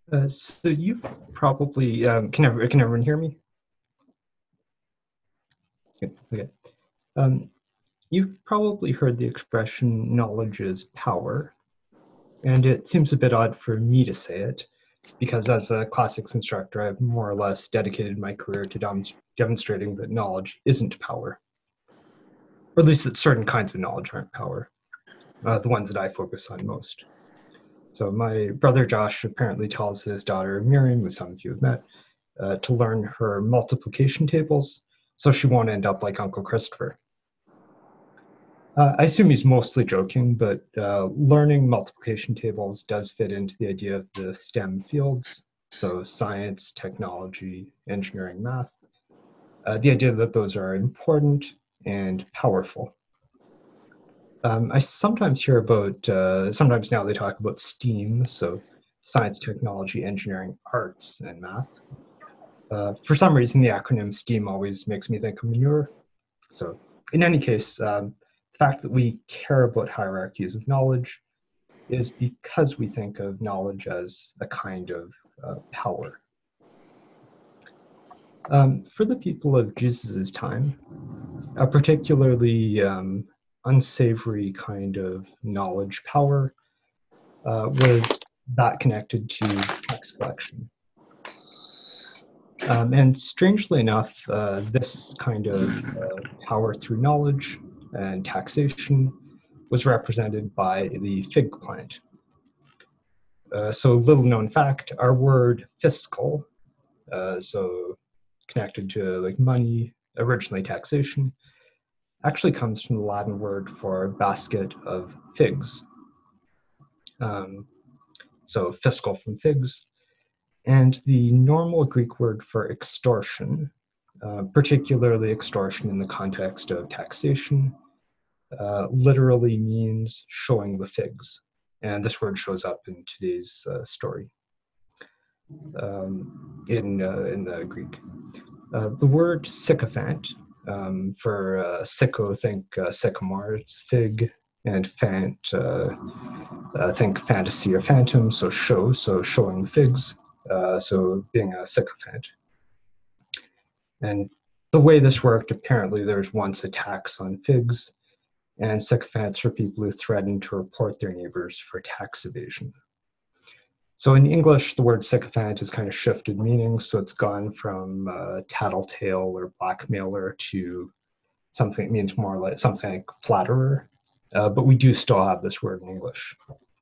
So you've probably can everyone hear me? Good. Okay. Um, you've probably heard the expression "knowledge is power," and it seems a bit odd for me to say it because, as a classics instructor, I've more or less dedicated my career to demonstrating that knowledge isn't power, or at least that certain kinds of knowledge aren't power, the ones that I focus on most. So my brother Josh apparently tells his daughter Miriam, who some of you have met, to learn her multiplication tables so she won't end up like Uncle Christopher. I assume he's mostly joking, but learning multiplication tables does fit into the idea of the STEM fields, so science, technology, engineering, math. The idea that those are important and powerful. I sometimes hear about, sometimes now they talk about STEAM, so science, technology, engineering, arts, and math. For some reason, the acronym STEAM always makes me think of manure. So, in any case, the fact that we care about hierarchies of knowledge is because we think of knowledge as a kind of power. For the people of Jesus' time, a particularly unsavory kind of knowledge power was that connected to tax collection. And strangely enough, this kind of power through knowledge and taxation was represented by the fig plant. So little known fact, our word fiscal, so connected to like money, originally taxation, actually comes from the Latin word for basket of figs. So fiscal from figs. And the normal Greek word for extortion, particularly extortion in the context of taxation, literally means showing the figs. And this word shows up in today's story in the Greek. The word sycophant, for sicko, think sycamore, it's fig, and fant, think fantasy or phantom, so show, so showing figs, so being a sycophant. And the way this worked, apparently there's once a tax on figs, and sycophants are people who threaten to report their neighbors for tax evasion. So in English, the word sycophant has kind of shifted meaning, so it's gone from tattletale or blackmailer to something that means more like something like flatterer, but we do still have this word in English.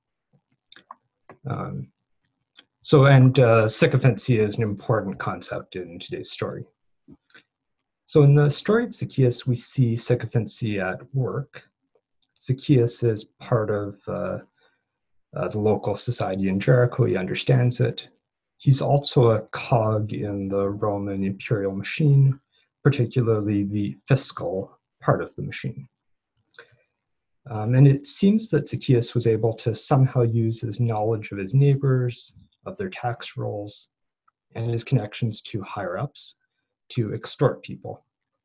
Sycophancy is an important concept in today's story. So in the story of Zacchaeus, we see sycophancy at work. Zacchaeus is part of the local society in Jericho. He understands it. He's also a cog in the Roman imperial machine, particularly the fiscal part of the machine. And it seems that Zacchaeus was able to somehow use his knowledge of his neighbors, of their tax rolls, and his connections to higher ups to extort people.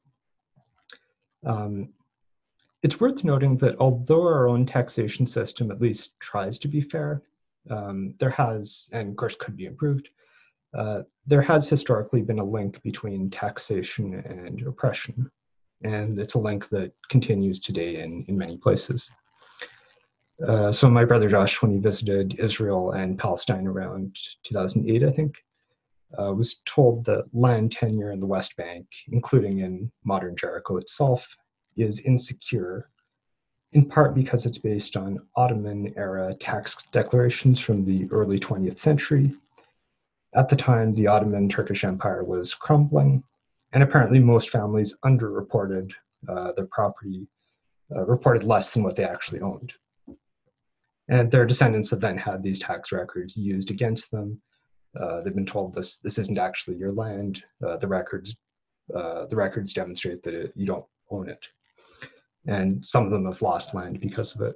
It's worth noting that although our own taxation system at least tries to be fair, there has, and of course could be improved, there has historically been a link between taxation and oppression. And it's a link that continues today in many places. So my brother Josh, when he visited Israel and Palestine around 2008, I think, was told that land tenure in the West Bank, including in modern Jericho itself, is insecure, in part because it's based on Ottoman-era tax declarations from the early 20th century. At the time, the Ottoman Turkish Empire was crumbling, and apparently most families underreported their property, reported less than what they actually owned. And their descendants have then had these tax records used against them. They've been told this isn't actually your land. The records demonstrate that you don't own it. And some of them have lost land because of it.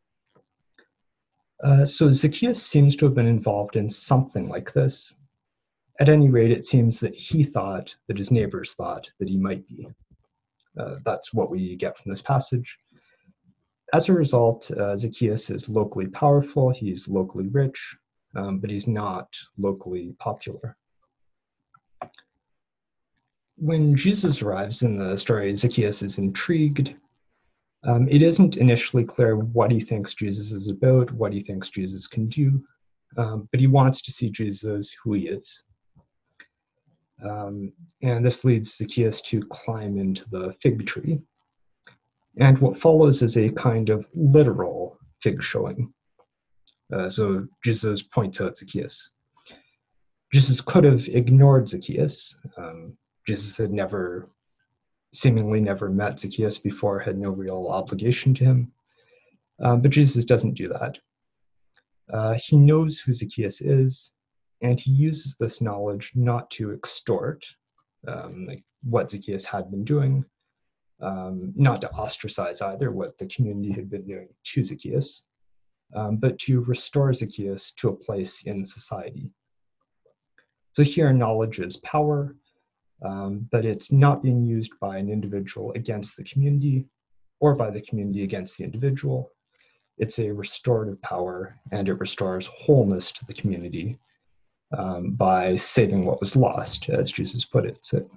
So Zacchaeus seems to have been involved in something like this. At any rate, it seems that he thought that his neighbors thought that he might be. That's what we get from this passage. As a result, Zacchaeus is locally powerful, he's locally rich, but he's not locally popular. When Jesus arrives in the story, Zacchaeus is intrigued. It isn't initially clear what he thinks Jesus is about, what he thinks Jesus can do, but he wants to see Jesus who he is. And this leads Zacchaeus to climb into the fig tree. And what follows is a kind of literal fig showing. So Jesus points out Zacchaeus. Jesus could have ignored Zacchaeus. Jesus had seemingly never met Zacchaeus before, had no real obligation to him. But Jesus doesn't do that. He knows who Zacchaeus is, and he uses this knowledge not to extort, like what Zacchaeus had been doing, not to ostracize either what the community had been doing to Zacchaeus, but to restore Zacchaeus to a place in society. So here, knowledge is power, but it's not being used by an individual against the community or by the community against the individual. It's a restorative power, and it restores wholeness to the community by saving what was lost, as Jesus put it. So,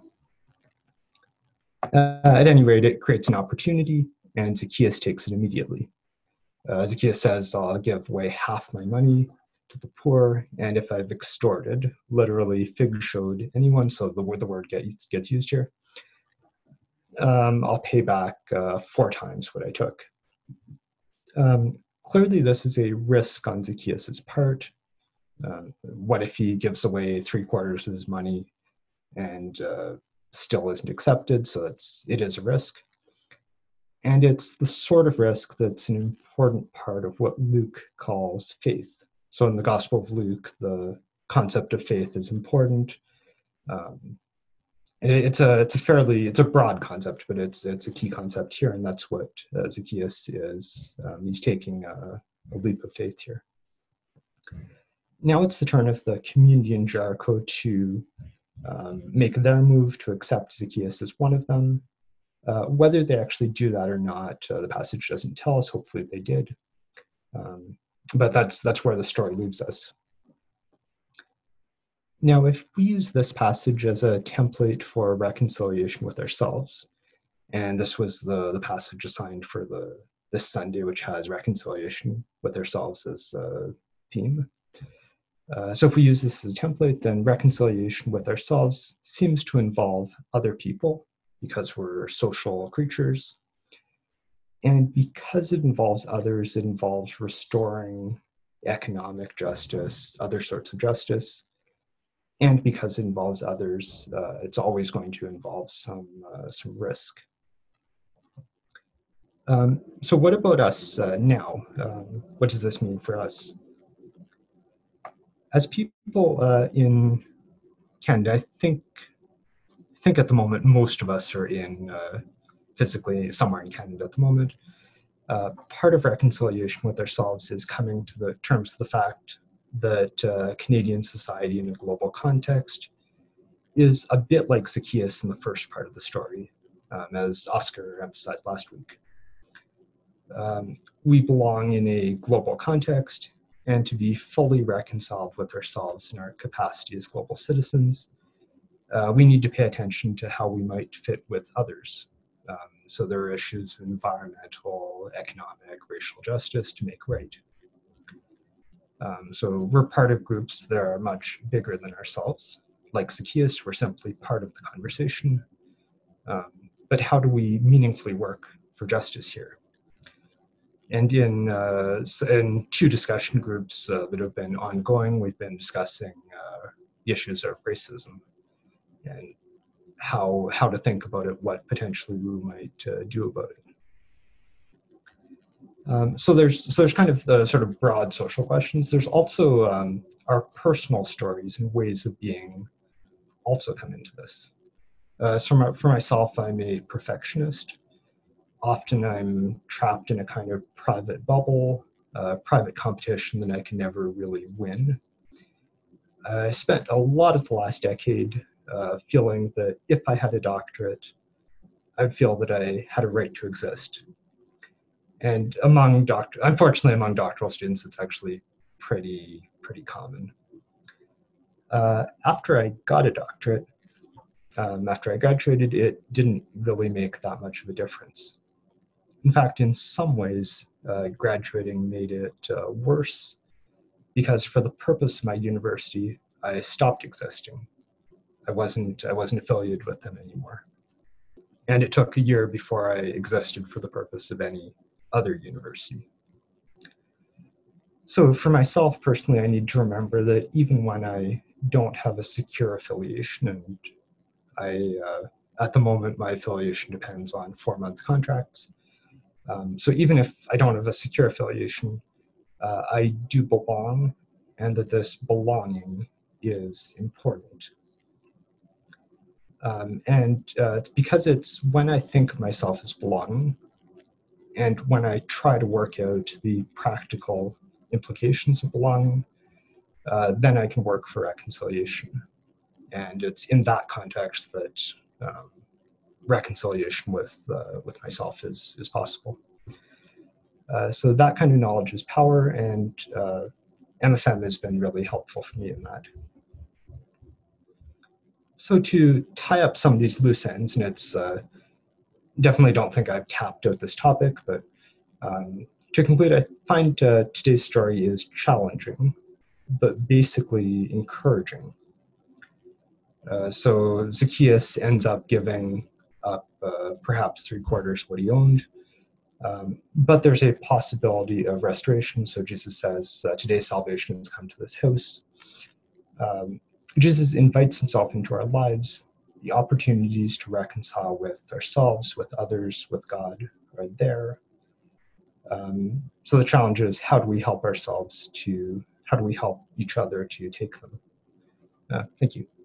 at any rate, it creates an opportunity, and Zacchaeus takes it immediately. Zacchaeus says, I'll give away half my money to the poor, and if I've extorted, literally fig-showed anyone, so the word gets used here, I'll pay back 4 times what I took. Clearly, this is a risk on Zacchaeus' part. What if he gives away 3/4 of his money and still isn't accepted? So it is a risk. And it's the sort of risk that's an important part of what Luke calls faith. So in the Gospel of Luke, the concept of faith is important. It's a broad concept, but it's a key concept here, and that's what Zacchaeus is. He's taking a leap of faith here. Now it's the turn of the community in Jericho to make their move to accept Zacchaeus as one of them. Whether they actually do that or not, the passage doesn't tell us. Hopefully they did. But that's where the story leaves us. Now, if we use this passage as a template for reconciliation with ourselves, and this was the passage assigned for this Sunday, which has reconciliation with ourselves as a theme. So if we use this as a template, then reconciliation with ourselves seems to involve other people, because we're social creatures. And because it involves others, it involves restoring economic justice, other sorts of justice. And because it involves others, it's always going to involve some risk. So what about us now? What does this mean for us? As people in Canada, I think at the moment most of us are in physically somewhere in Canada at the moment. Part of reconciliation with ourselves is coming to the terms of the fact that Canadian society in a global context is a bit like Zacchaeus in the first part of the story, as Oscar emphasized last week. We belong in a global context, and to be fully reconciled with ourselves in our capacity as global citizens, we need to pay attention to how we might fit with others. So there are issues of environmental, economic, racial justice to make right. So we're part of groups that are much bigger than ourselves. Like Zacchaeus, we're simply part of the conversation. But how do we meaningfully work for justice here? And in 2 discussion groups that have been ongoing, we've been discussing the issues of racism and how to think about it, what potentially we might do about it. So there's kind of the sort of broad social questions. There's also our personal stories and ways of being also come into this. So for myself, I'm a perfectionist. Often I'm trapped in a kind of private bubble, private competition that I can never really win. I spent a lot of the last decade feeling that if I had a doctorate, I'd feel that I had a right to exist. And unfortunately, among doctoral students, it's actually pretty common. After I got a doctorate, after I graduated, it didn't really make that much of a difference. In fact, in some ways, graduating made it worse, because for the purpose of my university, I stopped existing. I wasn't affiliated with them anymore. And it took a year before I existed for the purpose of any other university. So for myself personally, I need to remember that even when I don't have a secure affiliation, and at the moment, my affiliation depends on 4-month contracts. So even if I don't have a secure affiliation, I do belong, and that this belonging is important. Because it's when I think of myself as belonging, and when I try to work out the practical implications of belonging, then I can work for reconciliation. And it's in that context that reconciliation with myself is possible. So that kind of knowledge is power, and MFM has been really helpful for me in that. So to tie up some of these loose ends, and it's definitely don't think I've tapped out this topic, but to conclude, I find today's story is challenging, but basically encouraging. So Zacchaeus ends up giving up perhaps 3/4 what he owned, but there's a possibility of restoration. So Jesus says, today's salvation has come to this house. Jesus invites himself into our lives. The opportunities to reconcile with ourselves, with others, with God are there. So the challenge is, how do we help ourselves how do we help each other to take them? Thank you.